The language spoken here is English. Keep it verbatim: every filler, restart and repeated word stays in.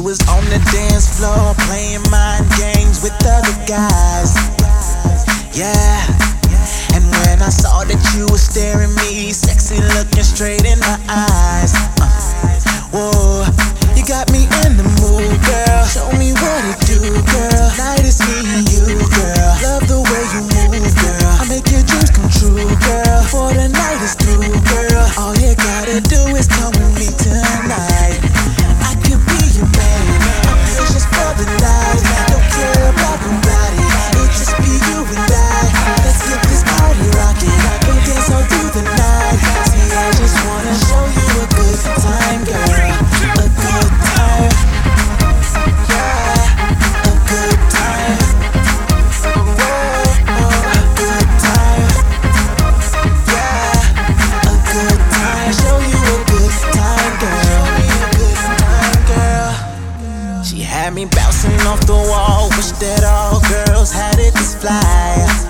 was on the dance floor playing mind games with other guys. Yeah. And when I saw that you were staring me, sexy looking straight in my eyes. Uh, whoa, you got me in the mood, girl. Show me what it do, girl. Tonight it's me and you, girl. Love the way you move, girl. I make your dreams come true, girl. Before the night is through, girl. All you gotta do is come with me tonight. I could be your man. I'm here just for the night. Don't care about nobody. It'll just be you and I. Let's get this party rockin'. We'll dance all through the night. See, I just wanna show you a good time, girl. A good time. Yeah, a good time. Whoa, a good time. Yeah, a good time. Show you a good time, girl. A good time, girl. She had me bouncing off the wall. Wish that all girls had it this fly.